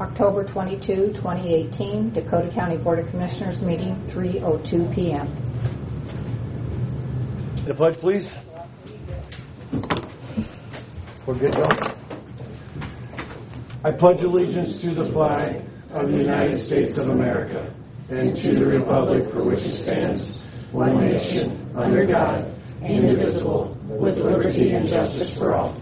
October 22, 2018, Dakota County Board of Commissioners meeting, 3:02 p.m. The pledge, please. We're good, Joe. I pledge allegiance to the flag of the United States of America and to the republic for which it stands, one nation, under God, indivisible, with liberty and justice for all.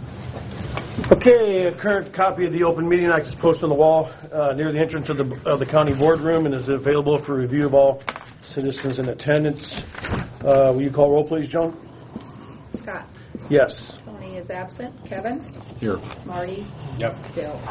Okay, a current copy of the Open Meeting Act is posted on the wall near the entrance of the county boardroom and is available for review of all citizens in attendance. Will you call roll, please, Joan? Scott? Yes. Tony is absent. Kevin? Here. Marty? Yep. Bill?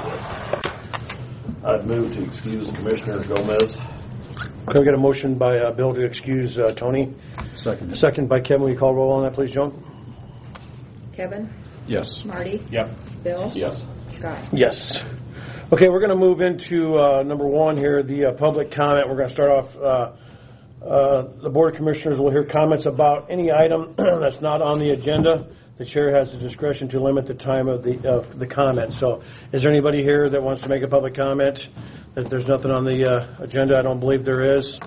I'd move to excuse Commissioner Gomez. Can we get a motion by Bill to excuse Tony? Second. Second by Kevin. Will you call roll on that, please, Joan? Kevin? Yes. Marty? Yep. Bill? Yes. Scott? Yes. Okay, we're going to move into number one here, the public comment. We're going to start off, the Board of Commissioners will hear comments about any item that's not on the agenda. The chair has the discretion to limit the time of the comment. So is there anybody here that wants to make a public comment? That there's nothing on the agenda? I don't believe there is.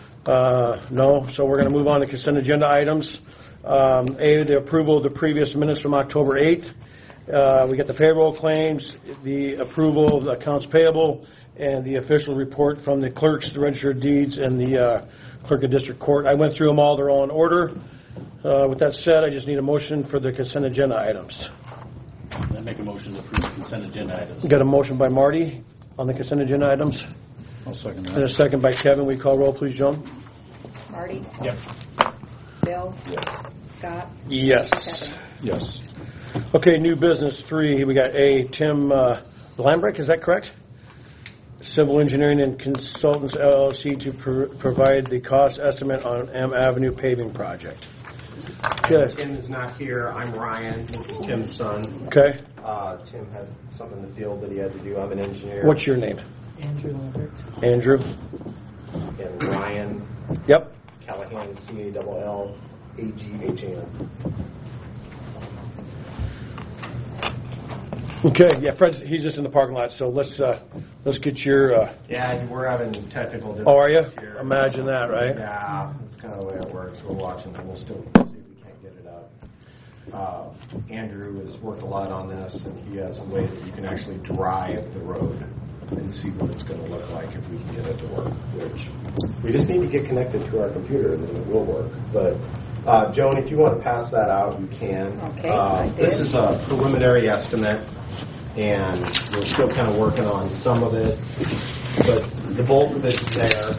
No. So we're going to move on to consent agenda items. A, the approval of the previous minutes from October 8th. We got the payroll claims, the approval of the accounts payable, and the official report from the clerks, the register of deeds, and the clerk of district court. I went through them all. They're all in order. With that said, I just need a motion for the consent agenda items. I make a motion to approve the consent agenda items. We got a motion by Marty on the consent agenda items. I'll second that. And a second by Kevin. We call roll, please, Joan. Marty? Yep. Bill? Yes. Scott? Yes. Kevin? Yes. Okay, new business 3. We got A, Tim Lambrick, is that correct? Civil Engineering and Consultants, LLC, to provide the cost estimate on M Avenue paving project. Okay. Tim is not here. I'm Ryan. This is Tim's son. Okay. Tim had something in the field that he had to do. I'm an engineer. What's your name? Andrew Lambert. Andrew. And Ryan Yep. Callahan, CALLAGHAN. Okay. Yeah, Fred. He's just in the parking lot. So let's get your. Yeah, we're having technical difficulties Oh, are you? here. Imagine that, right? Yeah, that's kind of the way it works. We're watching and we'll still see if we can't get it up. Andrew has worked a lot on this, and he has a way that you can actually drive the road and see what it's going to look like if we can get it to work, which we just need to get connected to our computer and then it will work. But Joan, if you want to pass that out, you can. Okay, this is a preliminary estimate, and we're still kind of working on some of it, but the bulk of it's there.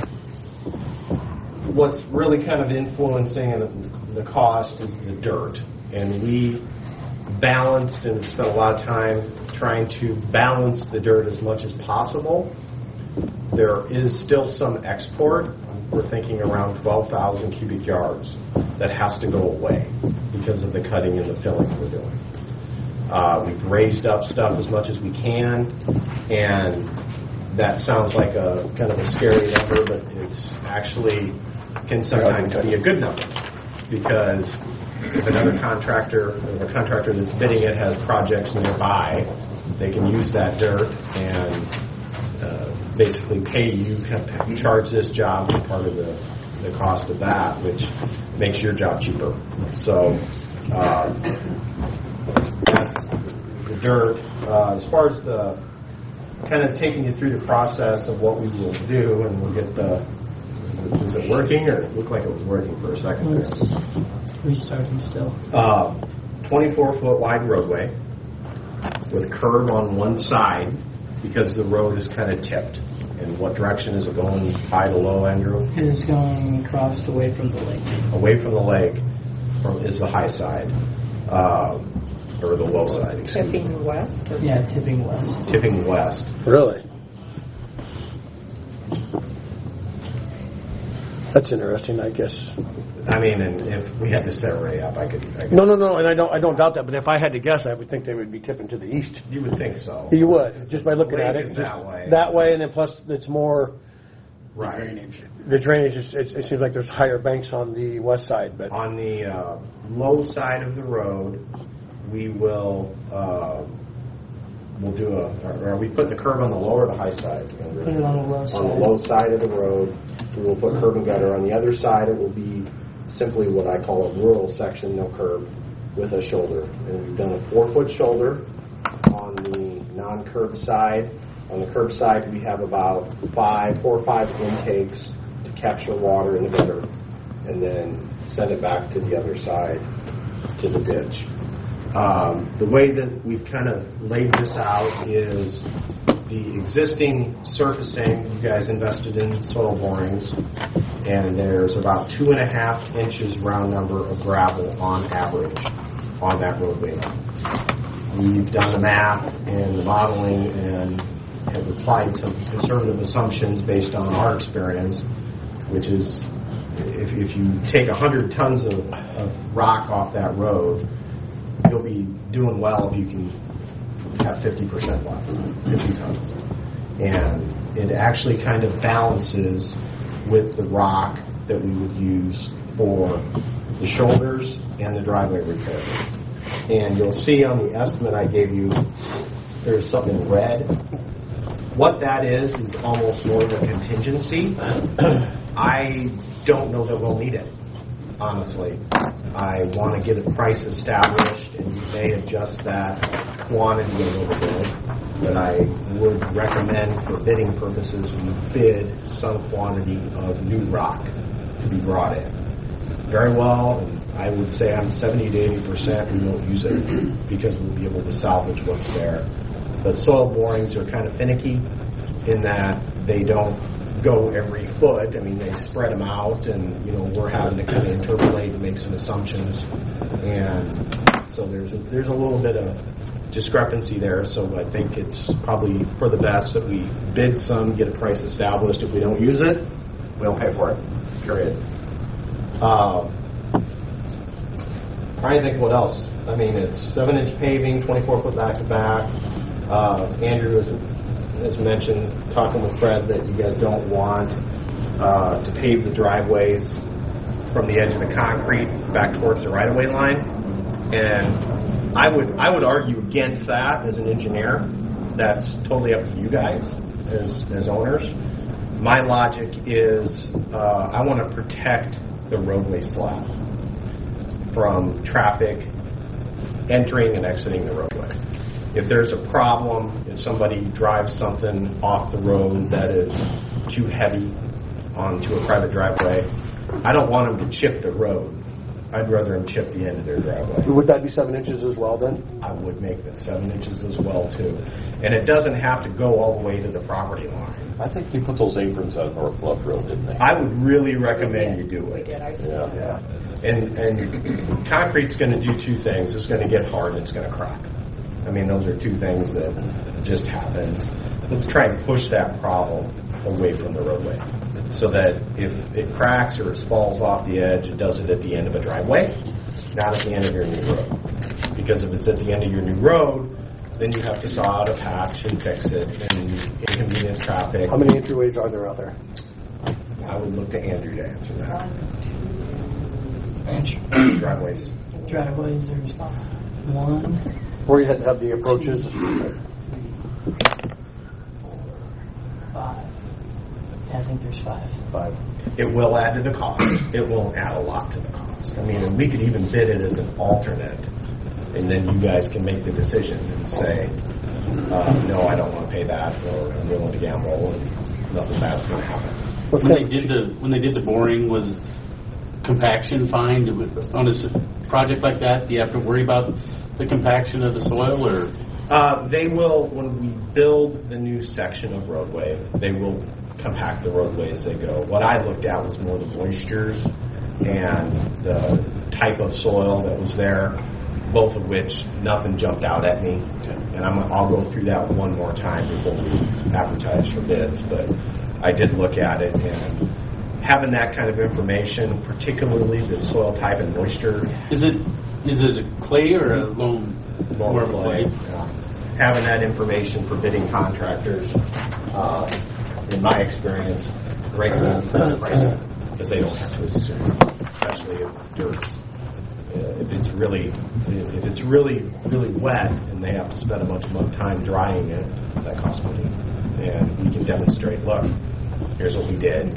What's really kind of influencing the cost is the dirt, and we balanced and spent a lot of time trying to balance the dirt as much as possible. There is still some export. We're thinking around 12,000 cubic yards that has to go away because of the cutting and the filling we're doing. We've raised up stuff as much as we can, and that sounds like a kind of a scary number, but it's actually can sometimes be a good number, because if another contractor, or a contractor that's bidding it has projects nearby, they can use that dirt and basically pay you, charge this job for part of the cost of that, which makes your job cheaper. So that's the dirt. As far as the kind of taking you through the process of what we will do, and we'll get is it working, or it looked like it was working for a second there? It's restarting still. 24-foot wide roadway with a curb on one side because the road is kind of tipped. And what direction is it going, high to low, Andrew? It is going across away from the lake. Away from the lake is the high side, or the low side. Tipping west? Or Yeah, tipping west. Tipping west. Really? That's interesting, I guess. I mean, and if we had to set Ray up, I could. No, and I don't doubt that. But if I had to guess, I would think they would be tipping to the east. You would think so. You would, just by looking at it. Is that way. That way, and then plus it's more. Right. The drainage, it seems like there's higher banks on the west side, but On the low side of the road, we will we'll do are we put the curb on the low or the high side? Put it on the low side. On the low side of the road, we will put curb and gutter. On the other side, it will be simply what I call a rural section, no curb, with a shoulder. And we've done a 4-foot shoulder on the non-curb side. On the curb side, we have about 4 or 5 intakes to capture water in the gutter and then send it back to the other side to the ditch. The way that we've kind of laid this out is the existing surfacing. You guys invested in soil borings, and there's about 2.5 inches round number of gravel on average on that roadway. We've done the math and the modeling and have applied some conservative assumptions based on our experience, which is if you take 100 tons of rock off that road, you'll be doing well if you can have 50% left, 50 tons. And it actually kind of balances with the rock that we would use for the shoulders and the driveway repair. And you'll see on the estimate I gave you, there's something in red. What that is almost more of a contingency. I don't know that we'll need it, honestly. I want to get a price established, and you may adjust that quantity a little bit, but I would recommend for bidding purposes we bid some quantity of new rock to be brought in. Very well, and I would say I'm 70 to 80% we won't use it because we'll be able to salvage what's there. But soil borings are kind of finicky in that they don't go every foot. I mean, they spread them out, and we're having to kind of interpolate and make some assumptions, and so there's a little bit of discrepancy there. So I think it's probably for the best that we bid some, get a price established. If we don't use it, we don't pay for it. Period. Trying to think what else. I mean, it's 7-inch paving, 24-foot back-to-back. Andrew has mentioned, talking with Fred, that you guys don't want to pave the driveways from the edge of the concrete back towards the right-of-way line. And I would argue against that as an engineer. That's totally up to you guys as owners. My logic is I want to protect the roadway slab from traffic entering and exiting the roadway. If there's a problem, if somebody drives something off the road that is too heavy onto a private driveway, I don't want them to chip the road. I'd rather them chip the end of their driveway. Would that be 7 inches as well then? I would make that 7 inches as well too. And it doesn't have to go all the way to the property line. I think you put those aprons on North Bluff Road, didn't they? I would really recommend you do it. We did. I see Yeah. And concrete's going to do two things. It's going to get hard and it's going to crack. I mean, those are two things that just happens. Let's try and push that problem away from the roadway so that if it cracks or it falls off the edge, it does it at the end of a driveway, not at the end of your new road. Because if it's at the end of your new road, then you have to saw out a patch and fix it and inconvenience traffic. How many entryways are there out there? I would look to Andrew to answer that. 1, 2, Driveways. driveways, there's 1, Where you had to have the approaches? 3, 4, 5. Yeah, I think there's 5. 5. It will add to the cost. It won't add a lot to the cost. I mean, and we could even bid it as an alternate, and then you guys can make the decision and say, no, I don't want to pay that, or I'm willing to gamble, and nothing bad's going to happen. When they did the boring, was compaction fine on a project like that? Do you have to worry about the compaction of the soil, or? They will, when we build the new section of roadway, they will compact the roadway as they go. What I looked at was more the moistures and the type of soil that was there, both of which nothing jumped out at me. And I'll go through that one more time before we advertise for bids. But I did look at it, and having that kind of information, particularly the soil type and moisture. Is it a clay or a loam? More of a clay. Having that information for bidding contractors, in my experience, greatly improves pricing because they don't have to assume, especially if dirt's if it's really wet and they have to spend a bunch of time drying it, that costs money. And we can demonstrate, look, here's what we did,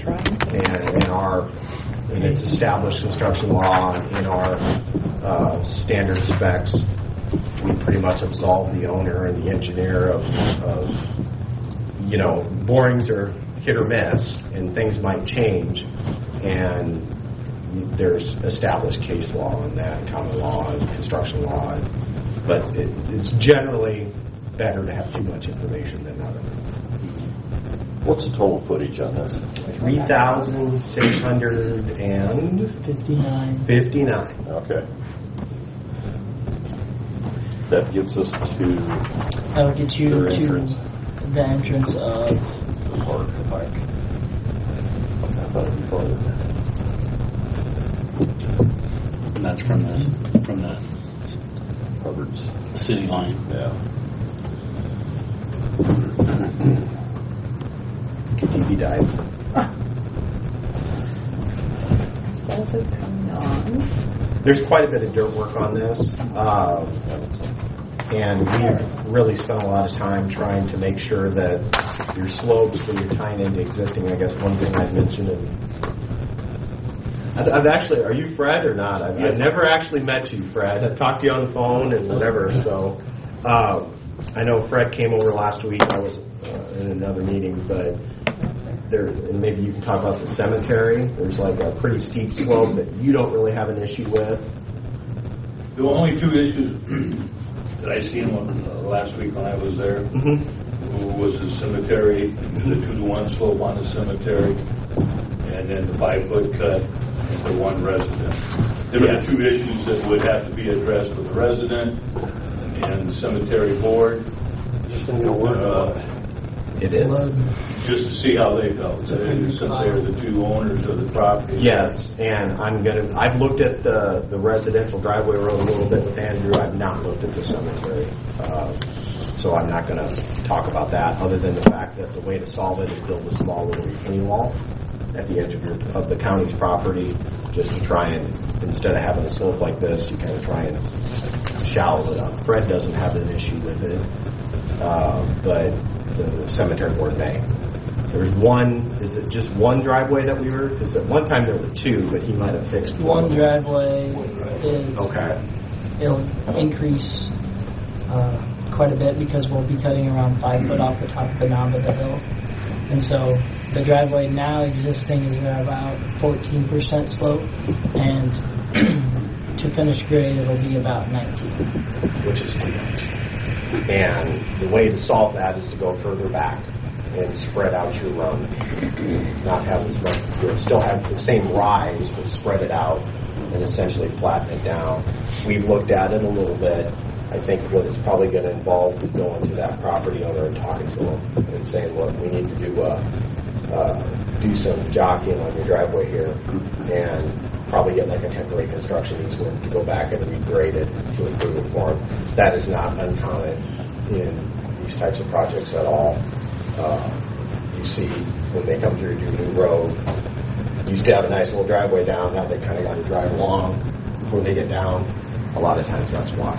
and it's established construction law in our standard specs. We pretty much absolve the owner and the engineer of borings are hit or miss, and things might change, and there's established case law on that, common law and construction law, but it's generally better to have too much information than not enough. What's the total footage on this? 3,659. Okay. That gives us to That'll get you their to entrance. the entrance of The park. I thought it'd be farther than that. And that's from the Hubbard's. city line. Yeah. TV dive. Says it's coming on. There's quite a bit of dirt work on this, and we've really spent a lot of time trying to make sure that your slopes when you're tying into existing, I guess one thing I've mentioned, I've actually, are you Fred or not? I've never actually met you, Fred. I've talked to you on the phone and whatever, so I know Fred came over last week. I was in another meeting, but and maybe you can talk about the cemetery. There's like a pretty steep slope that you don't really have an issue with. The only two issues that I seen last week when I was there was the cemetery, the 2-to-1 slope on the cemetery, and then the 5-foot cut for one resident. There are the two issues that would have to be addressed with the resident and the cemetery board. Just going to work on it. It is. Just to see how they go, since they're the two owners of the property. Yes, and I've looked at the residential driveway road a little bit with Andrew. I've not looked at the cemetery. So I'm not going to talk about that, other than the fact that the way to solve it is build a small little retaining wall at the edge of the county's property, just to try and, instead of having a slope like this, you kind of try and shallow it up. Fred doesn't have an issue with it, but the cemetery board may. There's one, is it just one driveway that we were, because at one time there were two, but he might have fixed one driveway. Okay. It'll increase quite a bit because we'll be cutting around 5 foot off the top of the knob of the hill. And so the driveway now existing is at about 14% slope, and to finish grade it'll be about 19. Which is too much. And the way to solve that is to go further back and spread out your run. Not have as much, still have the same rise, but spread it out and essentially flatten it down. We've looked at it a little bit. I think what it's probably going to involve is going to that property owner and talking to him and saying, look, we need to do some jockeying on your driveway here, and probably get like a temporary construction easement to go back and regrade it to improve it for them. That is not uncommon in these types of projects at all. You see when they come through your new road, you used to have a nice little driveway down, now they kind of got to drive along before they get down. A lot of times that's why.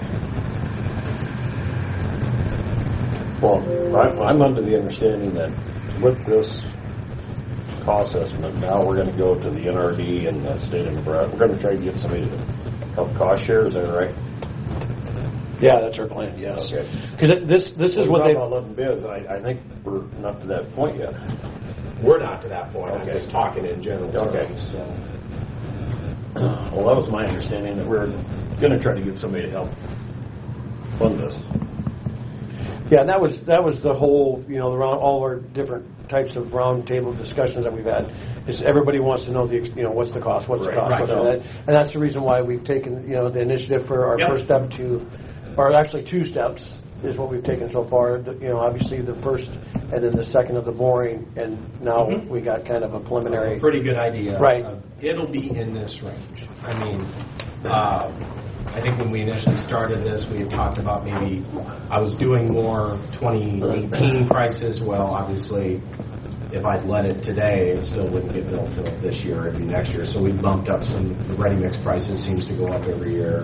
Well, I'm under the understanding that with this cost estimate, now we're going to go to the NRD and the state of Nebraska. We're going to try to get somebody to help cost share. Is that right? Yeah, that's our plan, yes. Okay. Because this is what they... We're about 11 bids, and I think we're not to that point yet. We're not to that point. Okay. I'm just talking in general Okay. terms. So. Well, that was my understanding, that we're going to try to get somebody to help fund this. Yeah, and that was the whole, all our different types of round table discussions that we've had. Is everybody wants to know what's the cost, what's the cost, Right. what's that, and that's the reason why we've taken the initiative for our first step to, or actually 2 steps is what we've taken so far. Obviously the first and then the second of the boring, and now we got kind of a preliminary. A pretty good idea. Right. It'll be in this range. I mean, I think when we initially started this, we had talked about maybe I was doing more 2018 prices. Well, obviously, if I'd let it today, it still wouldn't get built till this year. It'd be next year. So we bumped up some. The ready mix prices seems to go up every year,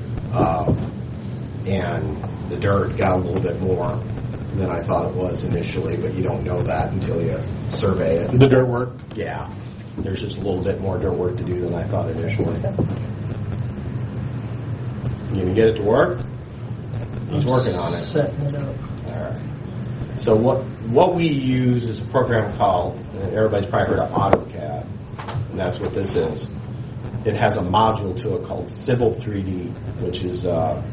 and the dirt got a little bit more than I thought it was initially. But you don't know that until you survey it. The dirt work. Yeah, there's just a little bit more dirt work to do than I thought initially. You gonna get it to work? He's working on it. Setting it up. All right. So what we use is a program called, and everybody's probably heard of AutoCAD, and that's what this is. It has a module to it called Civil 3D, which is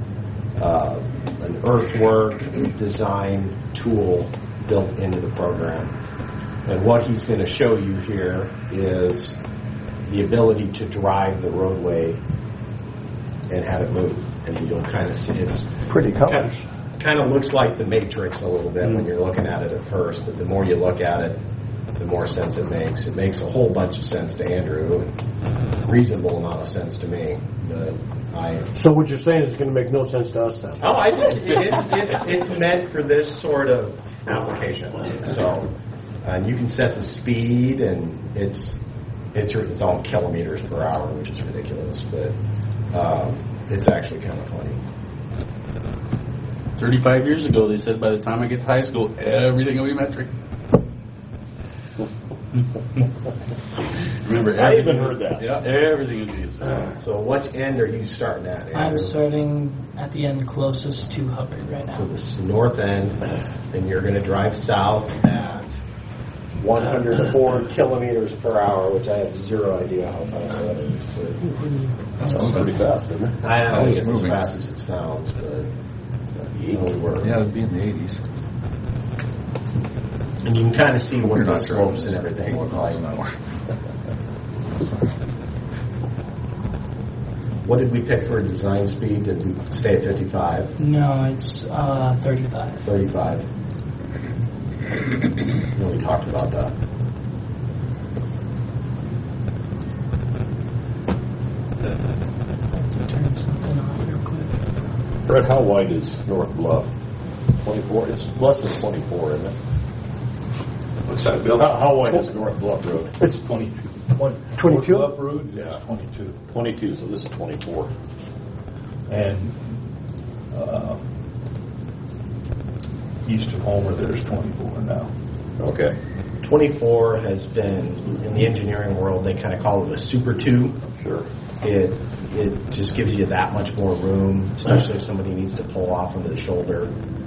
an earthwork design tool built into the program. And what he's going to show you here is the ability to drive the roadway and have it move. And you'll kind of see it's Pretty colors. kind of looks like the Matrix a little bit when you're looking at it at first, but the more you look at it, the more sense it makes. It makes a whole bunch of sense to Andrew, and reasonable amount of sense to me. But So what you're saying is it's going to make no sense to us then? I think it's meant for this sort of application. So, and you can set the speed, and it's all in kilometers per hour, which is ridiculous, but it's actually kind of funny. 35 years ago, they said by the time I get to high school, everything will be metric. Remember, I even heard that. Yeah, everything is metric. So which end are you starting at, Andrew? I'm starting at the end closest to Hubbard right So now. this is north end, and you're going to drive south at 104 kilometers per hour, which I have zero idea how fast that is. But That sounds pretty fast, doesn't it? I don't think it's as moving. fast as it sounds, but you know, Yeah, it'd be in the 80s. and you can kind of see what You're the not sure slopes it and was everything 8 look miles like. an hour. What did we pick for design speed? Did we stay at 55? No, it's 35. 35? No, we talked about that. Turn something off real quick. Fred, how wide is North Bluff? 24? It's less than 24, isn't it? What's that, Bill? How wide is North Bluff Road? It's 22. 22? North Bluff Road is Yeah. 22. 22, so this is 24. And east of Homer, there's 24 now. Okay. 24 has been, in the engineering world, they kind of call it a super 2. Sure. It just gives you that much more room, especially if somebody needs to pull off onto the shoulder.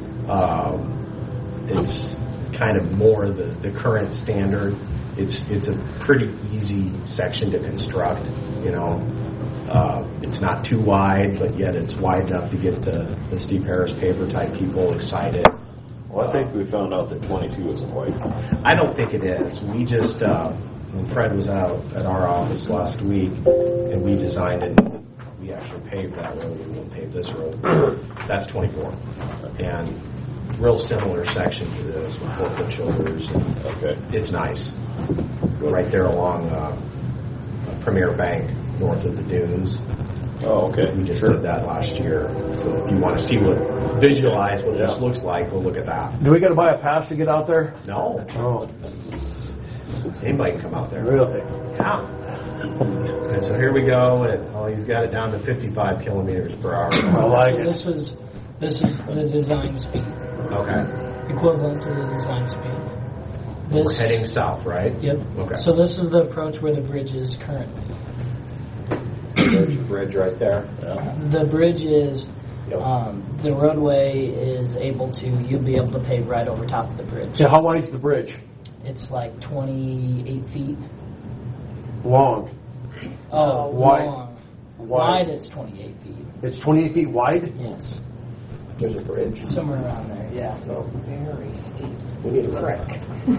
It's kind of more the current standard. It's a pretty easy section to construct. You know, it's not too wide, but yet it's wide enough to get the Steve Harris paper type people excited. Well, I think we found out that 22 isn't wide. I don't think it is. We just, when Fred was out at our office last week, and we designed it, we actually paved that road, we won't pave this road. That's 24. And real similar section to this with 4-foot shoulders. Okay. It's nice. Right there along Premier Bank, north of the dunes. Oh, okay. We just did that last year. So if you want to see visualize what this looks like, we'll look at that. Do we got to buy a pass to get out there? No. Oh, Anybody can come out there. really? Yeah. And so here we go, and he's got it down to 55 kilometers per hour. I like So it. this is the design speed, Okay. equivalent to the design speed. We're heading south, right? Yep. Okay. So this is the approach where the bridge is currently. There's the bridge right there. The bridge is, Yep. the roadway is you'll be able to pave right over top of the bridge. Yeah, how wide's the bridge? It's like 28 feet. Long. Oh, wide. long. Wide. Wide is 28 feet. It's 28 feet wide? Yes. There's a bridge. Somewhere around there, yeah. So Very steep. we need a brick.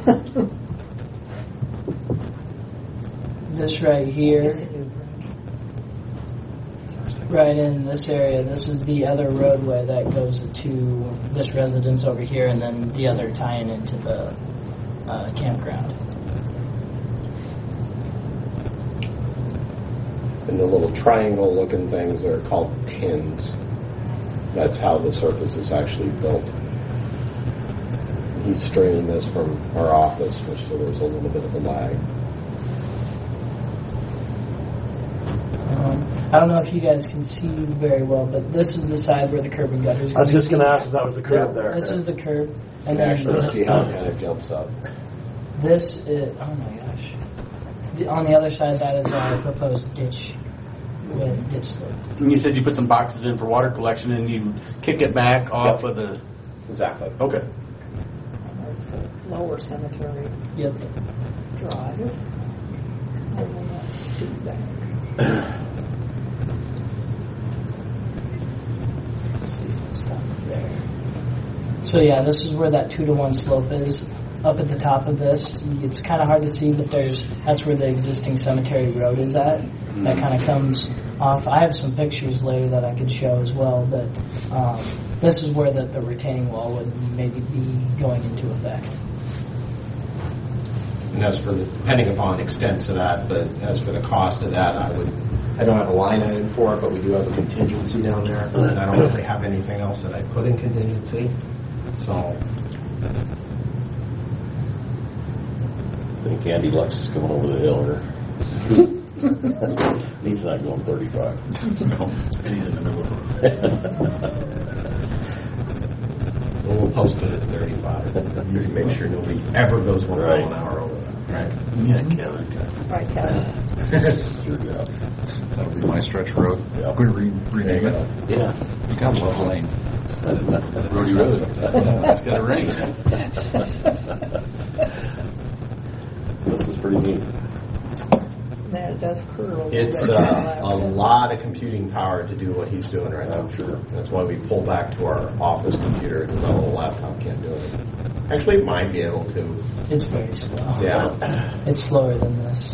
This right here, It's a new bridge. right in this area, this is the other roadway that goes to this residence over here, and then the other tying into the campground. And the little triangle-looking things are called tins. That's how the surface is actually built. He's straining this from our office, which so there's a little bit of a lag. I don't know if you guys can see very well, but this is the side where the curb and gutter is. I was just going to ask if that was the curb there. This is the curb, You and can then actually see how it kind of jumps up. this is. Oh my gosh! On the other side, that is our proposed ditch with ditch slope. And you said you put some boxes in for water collection and you kick it back off of the... Exactly. Okay. There's the lower cemetery Yep. drive. And then that's feedback. Let's see if it's down there. So yeah, this is where that 2-to-1 slope is. Up at the top of this, it's kind of hard to see, but that's where the existing cemetery road is at. That kind of comes off. I have some pictures later that I could show as well, but this is where the retaining wall would maybe be going into effect. And as for depending upon extents of that, but as for the cost of that, I don't have a line item for it, but we do have a contingency down there. And I don't really have anything else that I put in contingency. So I think Andy Lux is coming over the hill here. He's not going 35. And he's in the middle of it. we'll post it at 35. Make sure nobody ever goes 1 mile an hour over that. Right? Yeah, Kevin. Right, Kevin. Sure, yeah. That'll be my stretch road. Yeah. Could we rename it? Yeah. Become Love Lane. Brody Road. It's got a ring. This is pretty neat. Then it does curve a little bit. It's a lot of computing power to do what he's doing right now. I'm sure. That's why we pull back to our office computer because our little laptop can't do it. Actually, it might be able to. It's very slow. Yeah. It's slower than this.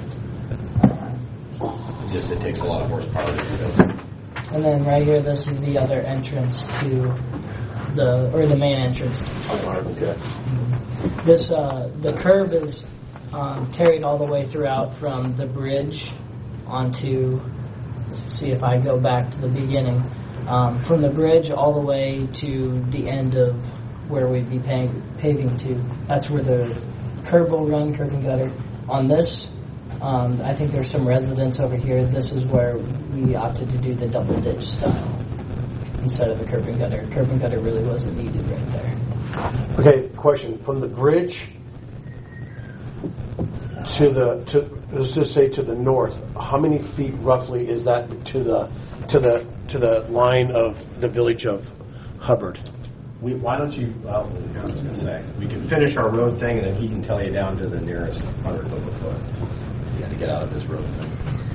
It takes a lot of horsepower to do this. And then right here, this is the other entrance to the main entrance. Okay. This the curb is carried all the way throughout from the bridge onto. Let's see if I go back to the beginning, from the bridge all the way to the end of where we'd be paving to. That's where the curb will run, curb and gutter. On this, I think there's some residents over here. This is where we opted to do the double ditch style instead of the curb and gutter. Curb and gutter really wasn't needed right there. Okay, question. From the bridge let's just say to the north, how many feet roughly is that to the line of the village of Hubbard? Why don't you, I was going to say, we can finish our road thing and then he can tell you down to the nearest 100th of a foot. You got to get out of this road thing.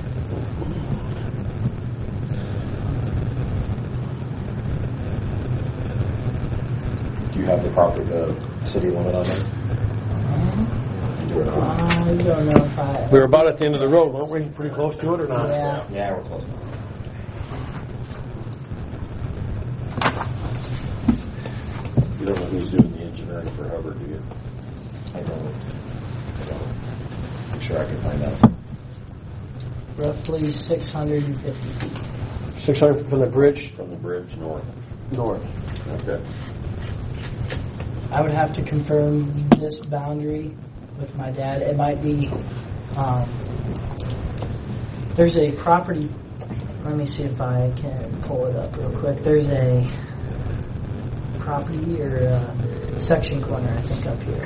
Do you have the city limit on there? I don't know if I... We were about at the end of the road, weren't we? Pretty close to it or not? Yeah. Yeah, we're close. You don't know who's doing the engineering for Hubbard, do you? I don't. I'm sure I can find out. Roughly 650 feet. 600 from the bridge From the bridge north. north. Okay. I would have to confirm this boundary with my dad. It might be, there's a property, let me see if I can pull it up real quick. There's a property or a section corner, I think, up here.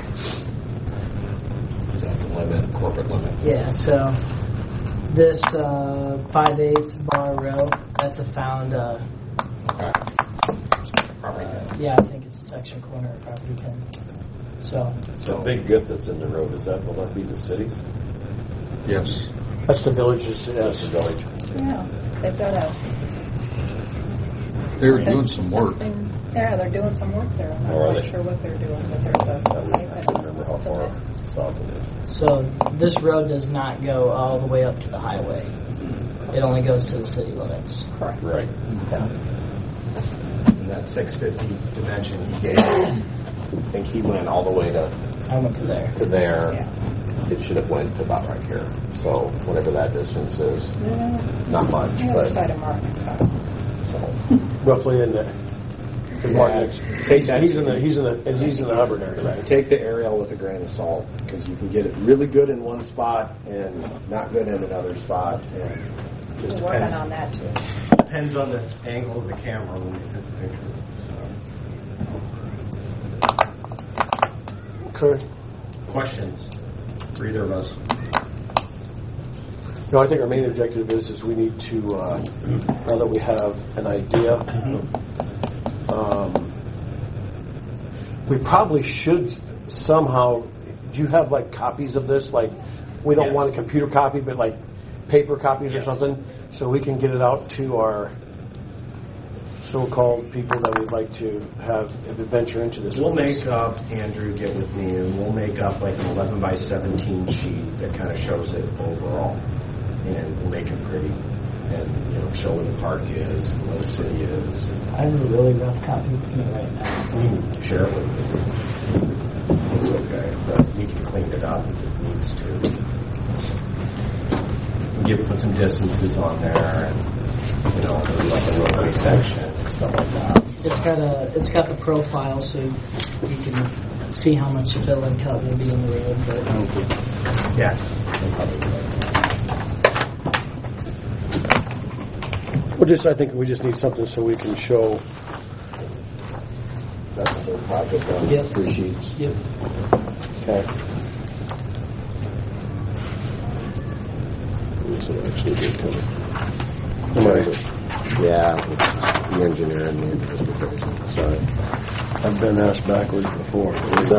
Is that the limit, corporate limit? Yeah, so this 5/8 bar row, that's a found, Okay. Property limit. yeah, I think it's a section corner or property pin. So, The big gut that's in the road, will that be the cities? Yes. That's the village's, That's the village. Yeah, they've got a... They were doing some work. Yeah, they're doing some work there. I'm Oh, are not they? sure what they're doing, but there's a... I don't remember how far south it is. so this road does not go all the way up to the highway. It only goes to the city limits. Correct. Right. And that 650 dimension he gave, I think he went all the way to I went to there. there. Yeah. It should have went to about right here. So whatever that distance is, Yeah, not much, the other but side of Martin, so... so. roughly in the 'Cause Martin, he's in the Hubbard area, right? Take the aerial with a grain of salt, because you can get it really good in one spot and not good in another spot, and just We're working depends. on that too. Depends on the angle of the camera when you hit the picture. Okay. Questions for either of us? No, I think our main objective is we need to, now that we have an idea, we probably should somehow, do you have like copies of this? Like, we don't Yes. want a computer copy, but like paper copies or Yes. something, so we can get it out to our so-called people that we'd like to have venture into this. We'll with us. make up, Andrew, get with me, and we'll make up like an 11 by 17 sheet that kind of shows it overall. And we'll make it pretty. And, show where the park is, and where the city is. I have a really rough copy with me right now. We can share it with you. It's okay, but we can clean it up if it needs to. Put some distances on there, and, maybe like a roadway section and stuff like that. It's got the profile, so you can see how much fill and cut will be on the road. But Yeah. I think we just need something so we can show. That's the whole project on Yep. 3 sheets. yep. Okay. Yeah, the engineer and me. Sorry. I've been asked backwards before.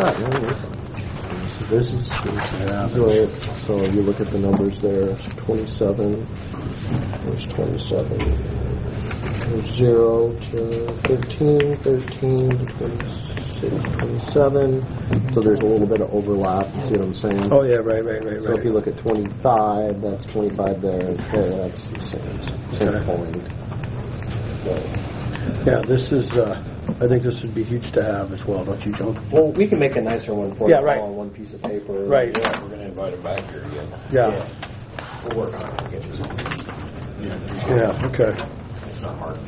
This is so you look at the numbers there. It's 27. There's 27. There's 0 to 13, 13 to 26, 27. So there's a little bit of overlap. You see what I'm saying? Oh, yeah, right. So if you look at 25, that's 25 there, and there, that's the same point. So, Yeah, this is, I think this would be huge to have as well, don't you, Joan? well, we can make a nicer one for Yeah, you right. all on one piece of paper. Right. Yeah, we're going to invite him back here again. Yeah, We'll work on it. We'll get you something. yeah, okay. It's not hard.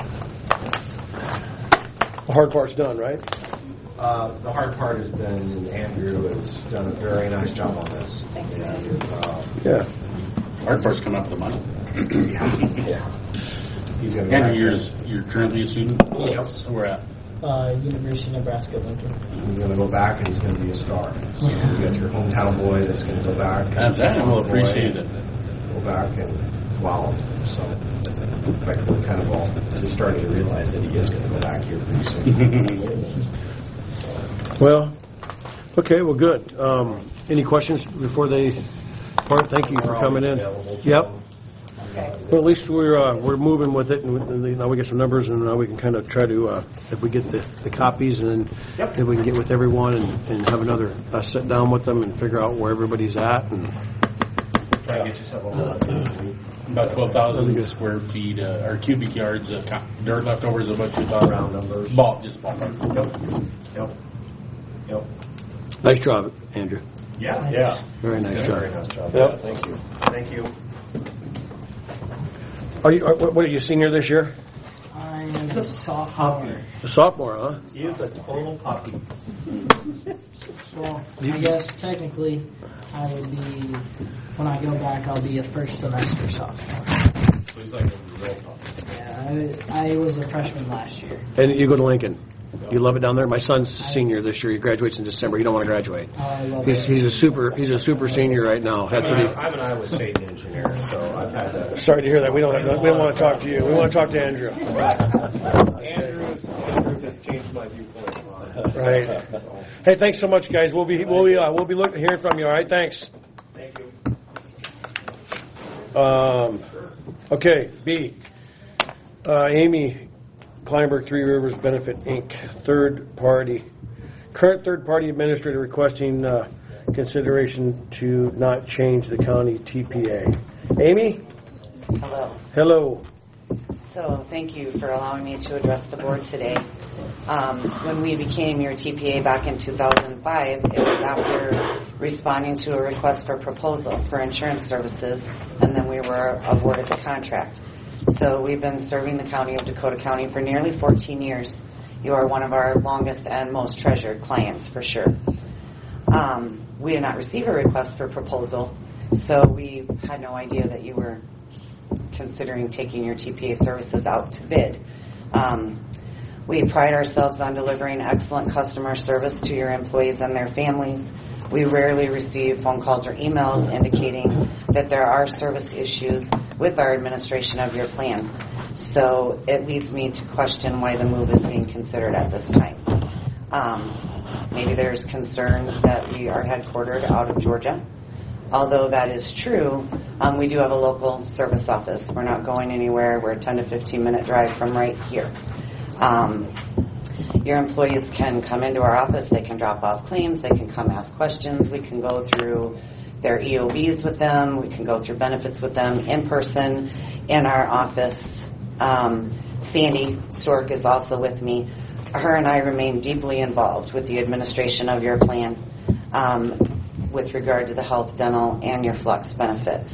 The hard part's done, right? The hard part has been Andrew has done a very nice job on this. Thank you. Yeah. Hard part's coming up with the money. Yeah. He's gonna go back Andrew, there. you're currently a student? Yes. Where at? University of Nebraska Lincoln. He's going to go back and he's going to be a star. So you got your hometown boy that's going to go back. That's it. We'll appreciate it. Go back and wow. So in fact, we're kind of all just starting to realize that he is going to go back here pretty soon. Well, okay, well, good. Any questions before they part? Thank you for coming in. Yep. Well, at least we're moving with it, and now we get some numbers, and now we can kind of try to, if we get the copies, and then if we can get with everyone and have another sit down with them and figure out where everybody's at. And Try to get yourself over About 12,000 square feet, or cubic yards of dirt leftovers, about 2,000. round numbers. Just ballpark. Yep. nice job, Andrew. Yeah. Very nice Very job. nice job. Yep. Thank you. Thank you. What are you, senior this year? I am a sophomore. A sophomore, huh? He is a total puppy. Well, I guess technically I would be, when I go back, I'll be a first semester sophomore. So he's like a real puppy. Yeah, I was a freshman last year. And you go to Lincoln. You love it down there? My son's a senior this year. He graduates in December. He don't want to graduate. I love He's it. a super senior right now. That's what he. I'm an Iowa State engineer, so I've had to. Sorry to hear that. We don't want to talk to you. We want to talk to Andrew. Andrew has changed my viewpoint. Right. Hey, thanks so much, guys. We'll be hearing from you. All right. Thanks. Thank you. Okay. B. Amy Kleinberg, Three Rivers Benefit Inc. Current third-party administrator requesting consideration to not change the county TPA. Amy? Hello. Hello. So thank you for allowing me to address the board today. When we became your TPA back in 2005, it was after responding to a request for proposal for insurance services, and then we were awarded the contract. So we've been serving the county of Dakota County for nearly 14 years, You are one of our longest and most treasured clients for sure. We did not receive a request for proposal, so we had no idea that you were considering taking your TPA services out to bid. We pride ourselves on delivering excellent customer service to your employees and their families. We rarely receive phone calls or emails indicating that there are service issues with our administration of your plan. So it leads me to question why the move is being considered at this time. Maybe there's concern that we are headquartered out of Georgia. Although that is true, we do have a local service office. We're not going anywhere. We're a 10 to 15-minute drive from right here. Your employees can come into our office. They can drop off claims. They can come ask questions. We can go through their EOBs with them. We can go through benefits with them in person in our office. Sandy Stork is also with me. Her and I remain deeply involved with the administration of your plan with regard to the health, dental, and your flex benefits.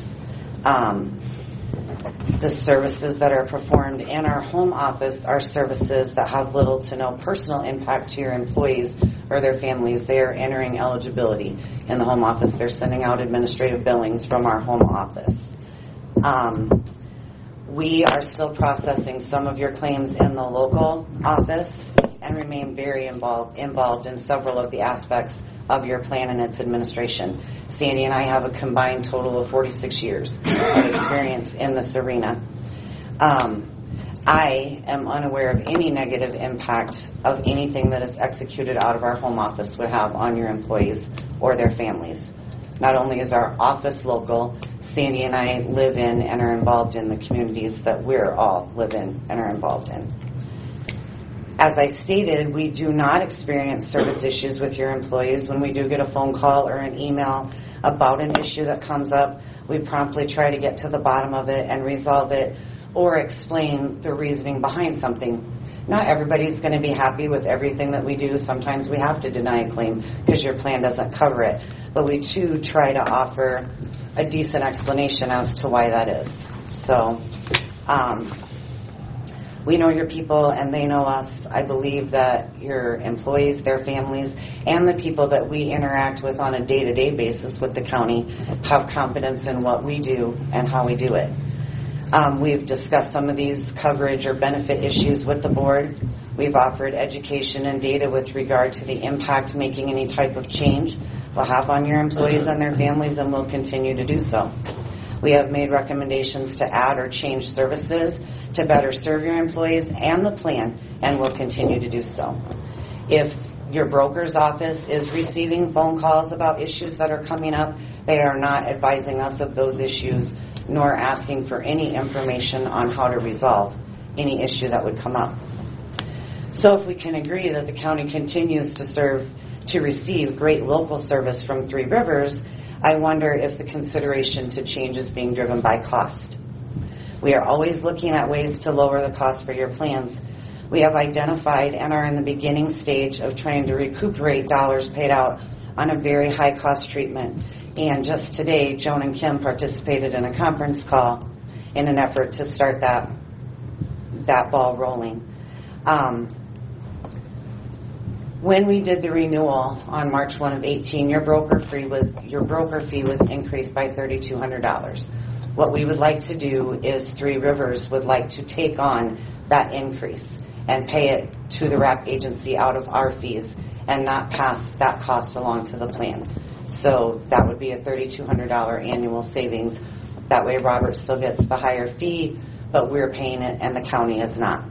The services that are performed in our home office are services that have little to no personal impact to your employees or their families. They are entering eligibility in the home office. They're sending out administrative billings from our home office. We are still processing some of your claims in the local office and remain very involved in several of the aspects of your plan and its administration. Sandy and I have a combined total of 46 years of experience in this arena. I am unaware of any negative impact of anything that is executed out of our home office would have on your employees or their families. Not only is our office local, Sandy and I live in and are involved in the communities that we're all live in and are involved in. As I stated, we do not experience service issues with your employees. When we do get a phone call or an email about an issue that comes up, we promptly try to get to the bottom of it and resolve it or explain the reasoning behind something. Not everybody's going to be happy with everything that we do. Sometimes we have to deny a claim because your plan doesn't cover it. But we too try to offer a decent explanation as to why that is. So, we know your people and they know us. I believe that your employees, their families, and the people that we interact with on a day-to-day basis with the county have confidence in what we do and how we do it. We've discussed some of these coverage or benefit issues with the board. We've offered education and data with regard to the impact making any type of change will have on your employees and their families, and will continue to do so. We have made recommendations to add or change services to better serve your employees and the plan, and will continue to do so. If your broker's office is receiving phone calls about issues that are coming up, they are not advising us of those issues, nor asking for any information on how to resolve any issue that would come up. So if we can agree that the county continues to receive great local service from Three Rivers, I wonder if the consideration to change is being driven by cost. We are always looking at ways to lower the cost for your plans. We have identified and are in the beginning stage of trying to recuperate dollars paid out on a very high cost treatment. And just today, Joan and Kim participated in a conference call in an effort to start that ball rolling. When we did the renewal on March 1 of 18, your broker fee was increased by $3,200. What we would like to do is Three Rivers would like to take on that increase and pay it to the RAP agency out of our fees and not pass that cost along to the plan. So that would be a $3,200 annual savings. That way Robert still gets the higher fee, but we're paying it and the county is not.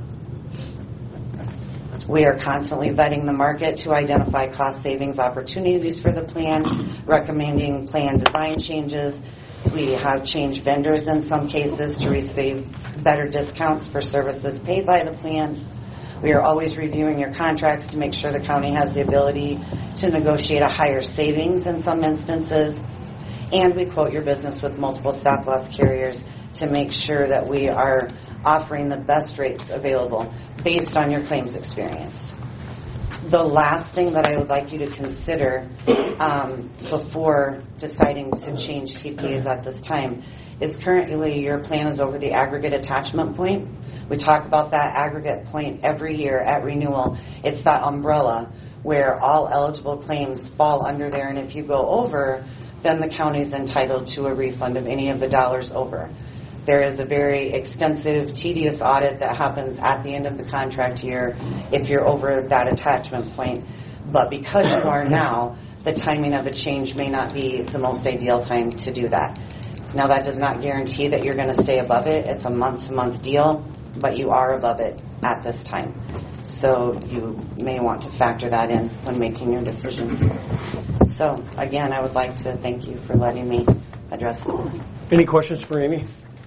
We are constantly vetting the market to identify cost savings opportunities for the plan, recommending plan design changes. We have changed vendors in some cases to receive better discounts for services paid by the plan. We are always reviewing your contracts to make sure the county has the ability to negotiate a higher savings in some instances. And we quote your business with multiple stop-loss carriers to make sure that we are offering the best rates available based on your claims experience. The last thing that I would like you to consider before deciding to change TPAs at this time is currently your plan is over the aggregate attachment point, We talk about that aggregate point every year at renewal. It's that umbrella where all eligible claims fall under there, and if you go over, then the county's entitled to a refund of any of the dollars over. There is a very extensive, tedious audit that happens at the end of the contract year if you're over that attachment point. But because you are now, the timing of a change may not be the most ideal time to do that. Now, that does not guarantee that you're going to stay above it. It's a month-to-month deal, but you are above it at this time. So you may want to factor that in when making your decision. So, again, I would like to thank you for letting me address it. Any questions for Amy?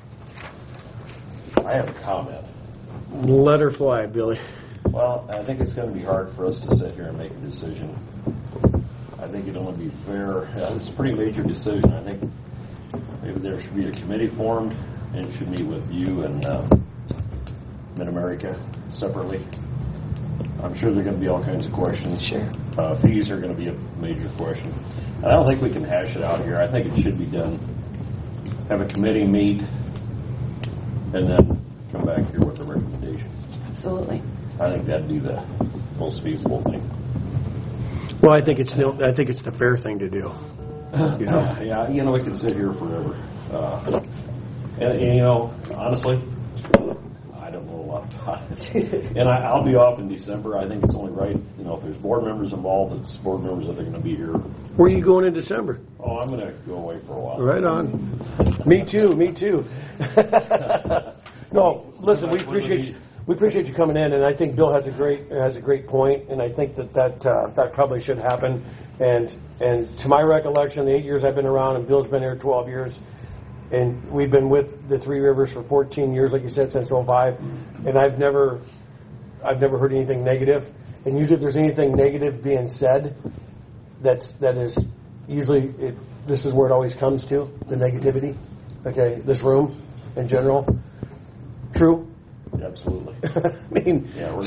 I have a comment. Let her fly, Billy. Well, I think it's going to be hard for us to sit here and make a decision. I think it'd only be fair. It's a pretty major decision. I think maybe there should be a committee formed and it should meet with you and Mid-America separately. I'm sure there are going to be all kinds of questions. Sure. Fees are going to be a major question. And I don't think we can hash it out here. I think it should be done. Have a committee meet and then come back here with a recommendation. Absolutely. I think that'd be the most feasible thing. Well, I think it's the fair thing to do. You know? Yeah, we can sit here forever. And honestly, I don't know a lot about it. And I'll be off in December. I think it's only right, if there's board members involved, it's board members that are going to be here. Where are you going in December? Oh, I'm going to go away for a while. Right on. Me too. No, listen, we appreciate you coming in, and I think Bill has a great point, and I think that probably should happen. And to my recollection, the 8 years I've been around, and Bill's been here 12 years, and we've been with the Three Rivers for 14 years, like you said, since 2005, and I've never heard anything negative. And usually, if there's anything negative being said, that is usually this is where it always comes to, the negativity. Okay, this room in general. True. Absolutely. I mean,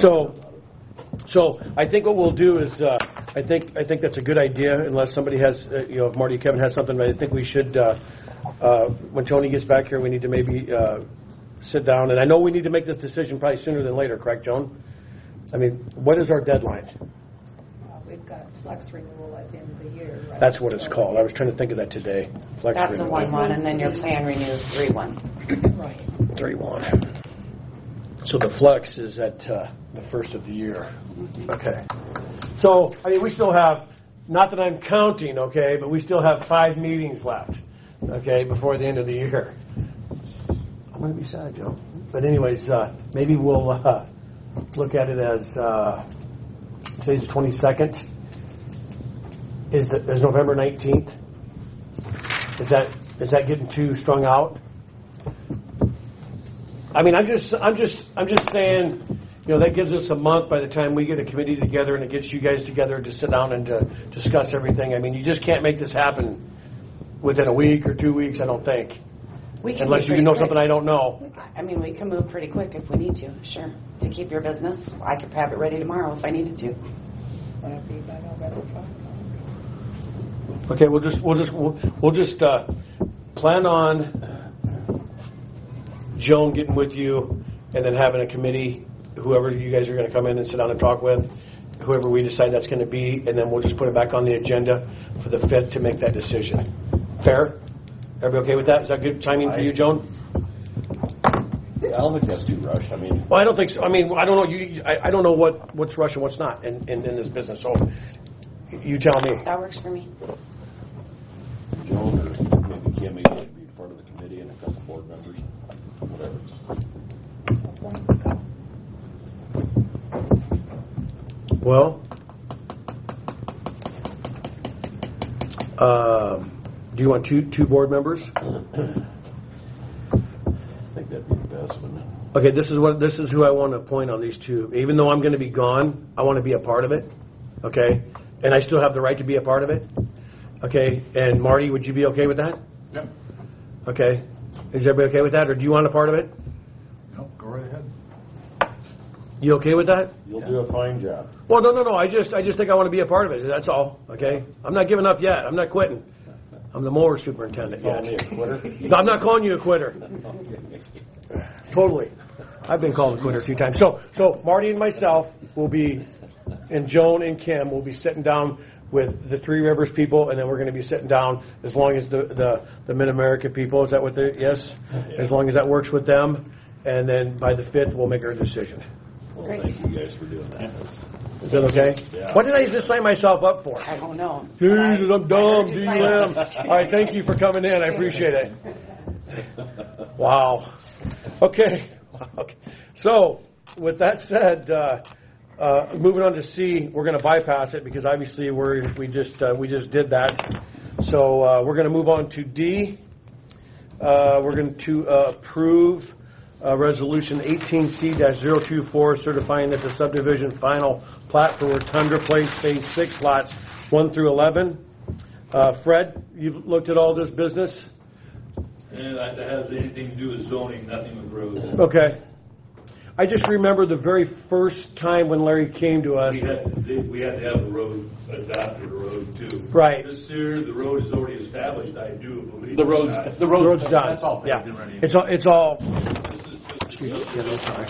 so I think what we'll do is I think that's a good idea. Unless somebody has, if Marty or Kevin has something, but I think we should. When Tony gets back here, we need to maybe sit down, and I know we need to make this decision probably sooner than later. Correct, Joan? I mean, what is our deadline? We've got flex renewal at the end of the year. Right? That's what it's called. I was trying to think of that today. Flex That's renewal. a 1-1, and then your plan renews 3-1. Right. 3-1. So the flex is at the first of the year. Okay. So, I mean, we still have, not that I'm counting, okay, but we still have 5 meetings left, okay, before the end of the year. I'm going to be sad, Joe. But anyways, maybe we'll look at it as, today's the 22nd. Is November 19th? Is that getting too strung out? I mean, I'm just saying, that gives us a month by the time we get a committee together and it gets you guys together to sit down and to discuss everything. I mean, you just can't make this happen within a week or 2 weeks, I don't think. Unless you know something I don't know. I mean, we can move pretty quick if we need to, sure. To keep your business, I could have it ready tomorrow if I needed to. Okay, we'll just plan on Joan getting with you, and then having a committee, whoever you guys are going to come in and sit down and talk with, whoever we decide that's going to be, and then we'll just put it back on the agenda for the 5th to make that decision. Fair? Everybody okay with that? Is that good timing for you, Joan? I don't think that's too rushed. I mean, well, I don't think so. I mean, I don't know. I don't know what's rushed and what's not in this business. So you tell me. That works for me. Joan or maybe Kimmy should be part of the committee and a couple board members. Whatever. Well, do you want two board members? I think that'd be the best one. Okay, this is who I want to appoint on these two. Even though I'm going to be gone, I want to be a part of it. Okay, and I still have the right to be a part of it. Okay, and Marty, would you be okay with that? Yep. Okay, is everybody okay with that, or do you want a part of it? No, go right ahead. You okay with that? You'll do a fine job. Well, no. I just think I want to be a part of it. That's all. Okay, I'm not giving up yet. I'm not quitting. I'm the mower superintendent yet. Call me a quitter? No, I'm not calling you a quitter. Totally. I've been called a quitter a few times. So Marty and myself will be, and Joan and Kim will be sitting down with the Three Rivers people, and then we're going to be sitting down as long as the Mid-America people. Is that what they? Yes, as long as that works with them, and then by the 5th we'll make our decision. Well, thank you guys for doing that. Is that okay? Yeah. What did I just sign myself up for? I don't know. Jesus, I'm dumb. I heard you sign All right, thank you for coming in. I appreciate it. Wow. Okay. So, with that said, moving on to C, we're going to bypass it because obviously we just did that. So we're going to move on to D. We're going to approve Resolution 18C-024, certifying that the subdivision final plat for Rotunda Place Phase 6 lots 1 through 11. Fred, you've looked at all this business? And that has anything to do with zoning, nothing with roads. Okay. I just remember the very first time when Larry came to us. We had to have the road, adopted a road too. Right. This year, the road is already established, I do believe. The road's done. That's all paved Yeah. and ready. It's all. This is just. Excuse me. Yeah, no, sorry.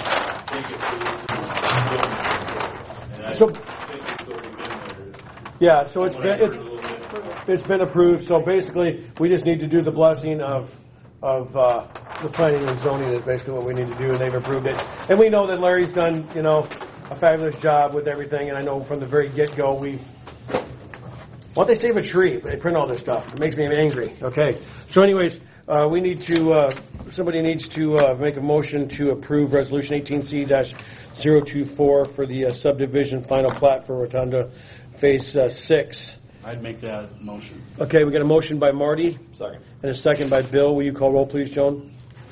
And I So- think it's already been there. Yeah, so When I heard a little bit. it's been approved. So basically, we just need to do the blessing of the planning and zoning is basically what we need to do, and they've approved it. And we know that Larry's done, a fabulous job with everything. And I know from the very get-go, why don't they save a tree? They print all this stuff. It makes me angry. Okay. So, anyways, we need to. Somebody needs to make a motion to approve Resolution 18C-024 for the subdivision final plat for Rotunda Phase 6. I'd make that motion. Okay, we got a motion by Marty. Second. And a second by Bill. Will you call roll, please, Joan?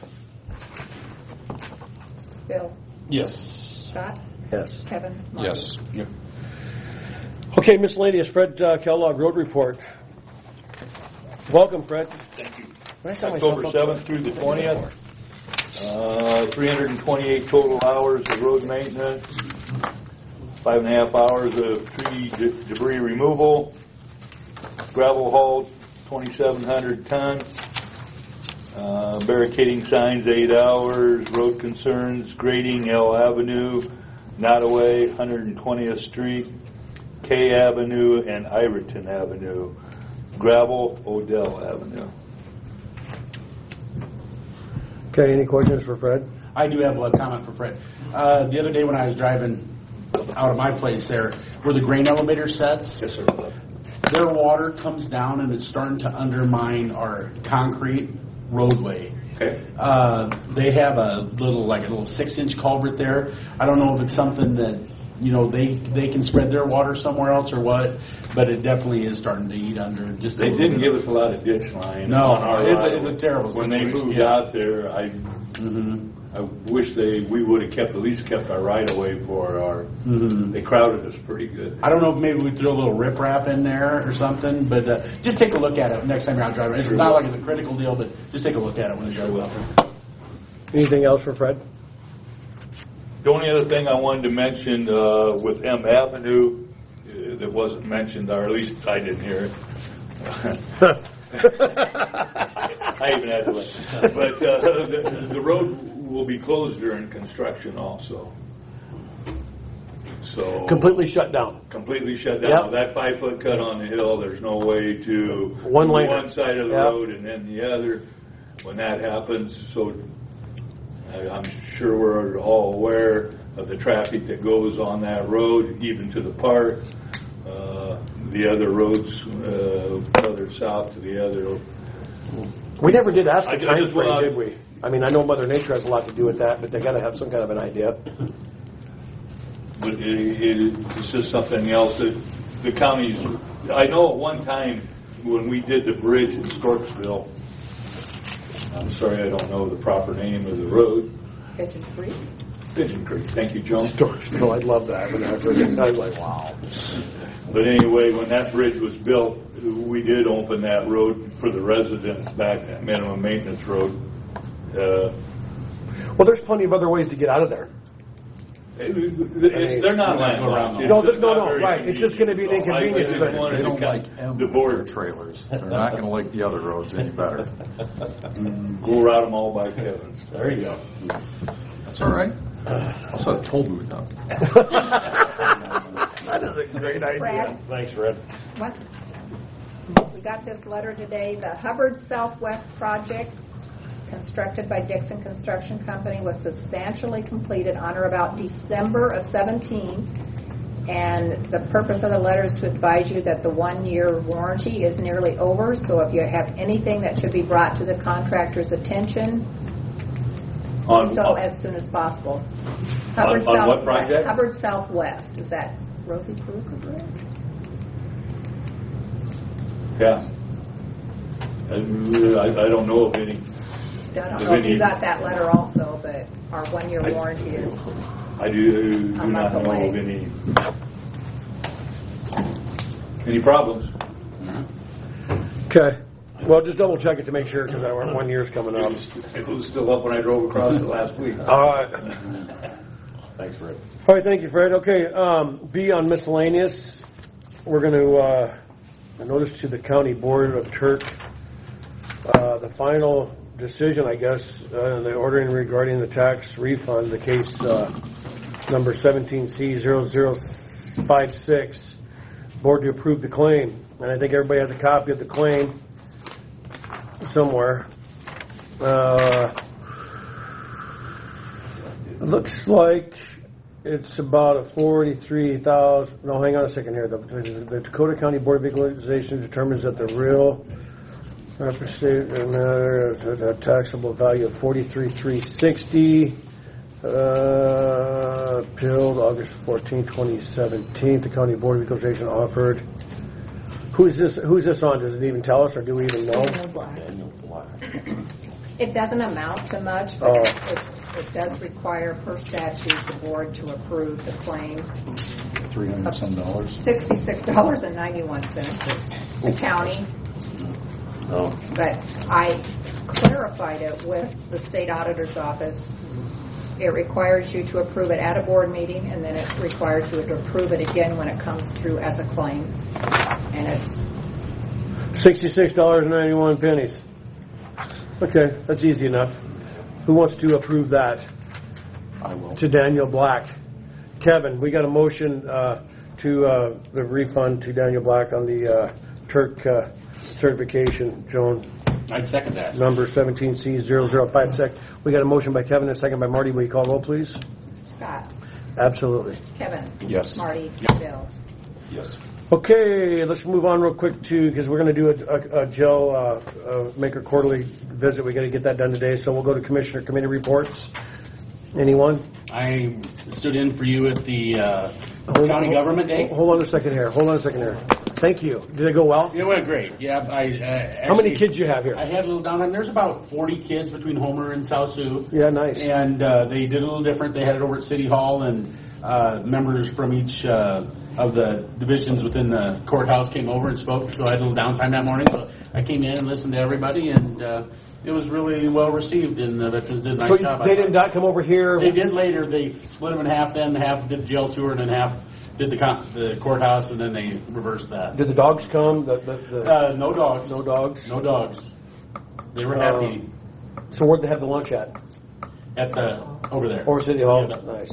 Bill? Yes. Scott? Yes. Kevin? Marty? Yes. Yep. Okay, miscellaneous. Fred Kellogg, Road Report. Welcome, Fred. Thank you. Can I sign myself October up? 7th through the 20th. 328 total hours of road maintenance. 5.5 hours of tree debris removal. Gravel hauled 2,700 ton. Barricading signs 8 hours. Road concerns grading L Avenue, Nottaway, 120th Street, K Avenue, and Iverton Avenue. Gravel, Odell Avenue. Okay, any questions for Fred? I do have a comment for Fred. The other day when I was driving out of my place there, where the grain elevator sets, Yes, sir. their water comes down and it's starting to undermine our concrete roadway. Okay. They have a little 6-inch culvert there. I don't know if it's something that they can spread their water somewhere else or what, but it definitely is starting to eat under. Just They didn't give us a lot of ditch line. No, on our it's right. a terrible When they situation, moved yeah. out there, I wish we would have at least kept our right of way for our. They crowded us pretty good. I don't know if maybe we throw a little riprap in there or something, but just take a look at it next time you're out driving. It's not like it's a critical deal, but just take a look at it when you're driving out there. Anything else for Fred? The only other thing I wanted to mention with M Avenue that wasn't mentioned, or at least I didn't hear it. I even had to look. But the road will be closed during construction also. So Completely shut down. completely shut down. Yep. That 5-foot cut on the hill, there's no way to One lane. one side of the Yep. road and then the other when that happens. So I'm sure we're all aware of the traffic that goes on that road, even to the park. The other roads, further south to the other. We never did ask I the just time frame, want- did we? I mean, I know Mother Nature has a lot to do with that, but they got to have some kind of an idea. But it's just something else that the counties. I know at one time when we did the bridge in Storksville. I'm sorry, I don't know the proper name of the road. Pigeon Creek? Pigeon Creek. Thank you, Joan. No, I love that. When I heard it, I was like, wow. But anyway, when that bridge was built, we did open that road for the residents back, that minimum maintenance road. Well, there's plenty of other ways to get out of there. They're not landlocked. No, It's just no, not no, very right. It's just gonna be an convenient. inconvenience, I just but wanted They to don't cut like M the board. trailers. They're not going to like the other roads any better. We'll route them all by Kevin's. there you go. That's all right. I'll set a toll booth up. That is a great idea. Brad, Thanks, Fred. what? We got this letter today. The Hubbard Southwest project, constructed by Dixon Construction Company, was substantially completed on or about December of 17. And the purpose of the letter is to advise you that the 1-year warranty is nearly over. So if you have anything that should be brought to the contractor's attention, so as soon as possible. On what project? Hubbard Southwest. Is that Rosie Peruka Bridge? Yeah. I don't know of any. I don't know if you got that letter also, but our 1-year warranty is. I do not know of any problems. Okay. Well, just double check it to make sure, because our 1 year's coming up. It was still up when I drove across it last week. All right. Thanks, Fred. All right, thank you, Fred. Okay, B on miscellaneous. We're going to notice to the County Board of Turk the final decision, I guess, in the ordering regarding the tax refund, the case number 17C0056, board to approve the claim. And I think everybody has a copy of the claim somewhere. It looks like it's about a 43,000. No, hang on a second here. The Dakota County Board of Equalization determines that the real represented matter is a taxable value of 43,360. Appealed August 14, 2017. The County Board of Equalization offered. Who's this on? Does it even tell us, or do we even know? Daniel Black. It doesn't amount to much, but it does require per statute the board to approve the claim. $300 some. $66.91. The county. Oh. But I clarified it with the state auditor's office. It requires you to approve it at a board meeting, and then it requires you to approve it again when it comes through as a claim. And it's $66.91. Okay, that's easy enough. Who wants to approve that? I will. To Daniel Black. Kevin, we got a motion to the refund to Daniel Black on the Turk certification, Joan. I'd second that. Number 17C0056. We got a motion by Kevin and a second by Marty. Will you call roll, please? Scott, Absolutely. Kevin, Yes. Marty, Bill. Yes. Okay, let's move on real quick to, because we're going to do a Jill make her quarterly visit. We got to get that done today, so we'll go to Commissioner Committee reports. Anyone? I stood in for you at the County Government Day. Hold on a second here. Thank you. Did it go well? It went great. Yeah. How many kids you have here? I had a little down, and there's about 40 kids between Homer and South Sioux. Yeah, nice. And they did a little different. They had it over at City Hall, and members from each of the divisions within the courthouse came over and spoke. So I had a little downtime that morning. So I came in and listened to everybody, and it was really well received. And the veterans did a nice job. They did not come over here? They did later. They split them in half. Then half did the jail tour, and then half did the courthouse, and then they reversed that. Did the dogs come? No dogs. No dogs? No dogs. They were happy. So where'd they have the lunch at? At over there. Over City Hall? Yeah. Nice.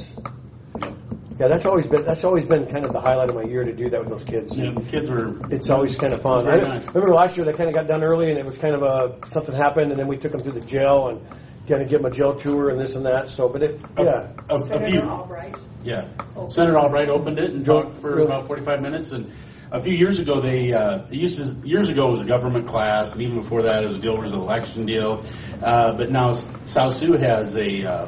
Yeah, that's always been kind of the highlight of my year, to do that with those kids. Yeah, the kids were. It's always kind of fun. Very I nice. remember last year they kind of got done early, and it was kind of something happened, and then we took them through the jail and kind of give them a jail tour and this and that. So, but it, yeah. A few. Senator Albright. Yeah. Senator Albright opened it and talked for about 45 minutes. And a few years ago, years ago it was a government class, and even before that it was a Gilbert's election deal. But now South Sioux has a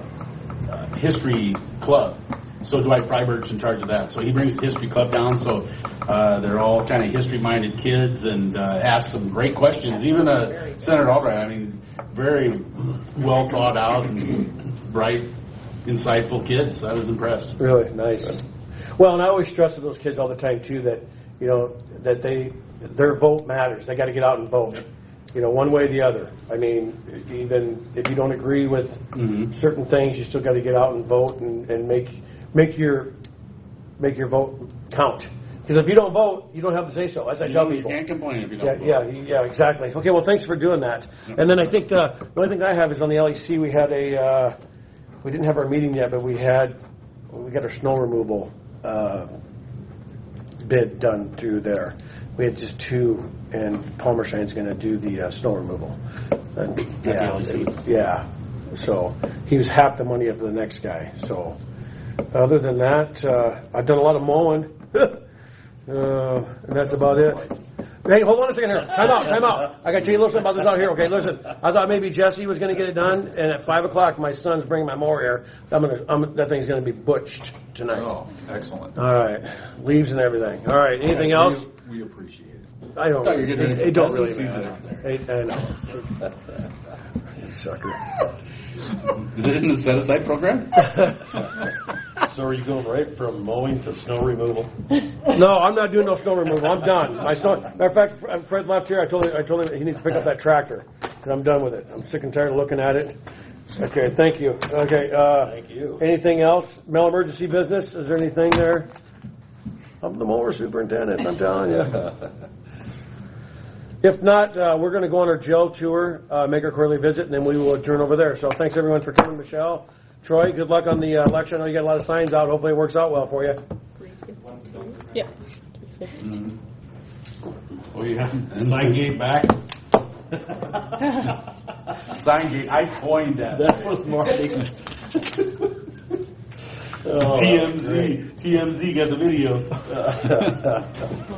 history club. So Dwight Freiberg's in charge of that. So he brings the history club down. So they're all kind of history-minded kids, and ask some great questions. Even Senator Albright, I mean, very well thought out and bright, insightful kids. I was impressed. Really nice. Well, and I always stress to those kids all the time too that that their vote matters. They got to get out and vote. One way or the other. I mean, even if you don't agree with certain things, you still got to get out and vote and make your vote count. Because if you don't vote, you don't have to say so. As I tell people. You can't complain if you don't vote. Yeah, exactly. Okay, well, thanks for doing that. And then I think the only thing I have is on the LEC, we had we didn't have our meeting yet, but we got our snow removal bid done through there. We had just 2, and Palmer Shine's going to do the snow removal. And, yeah. So he was half the money of the next guy. So other than that, I've done a lot of mowing, and that's about it. Hey, hold on a second here. Time out. I got to tell you a little something about this out here. Okay, listen. I thought maybe Jesse was going to get it done, and at 5 o'clock, my son's bringing my mower here. That thing's going to be butched tonight. Oh, excellent. All right, leaves and everything. All right, anything else? We appreciate it. I don't. Thought you were gonna- It don't really Season matter. out there. I know. You sucker. Is it in the set aside program? So are you going right from mowing to snow removal? No, I'm not doing no snow removal. I'm done. Matter of fact, Fred left here. I told him he needs to pick up that tractor, and I'm done with it. I'm sick and tired of looking at it. Okay, thank you. Okay, Thank you. anything else? Mail emergency business? Is there anything there? I'm the mower superintendent. I'm telling you. If not, we're going to go on our jail tour, make our quarterly visit, and then we will adjourn over there. So thanks everyone for coming, Michelle. Troy, good luck on the election. I know you got a lot of signs out. Hopefully it works out well for you. Yep. Oh, yeah. Sign gate back. Sign gate. I coined that. That was Marty. TMZ. TMZ got the video.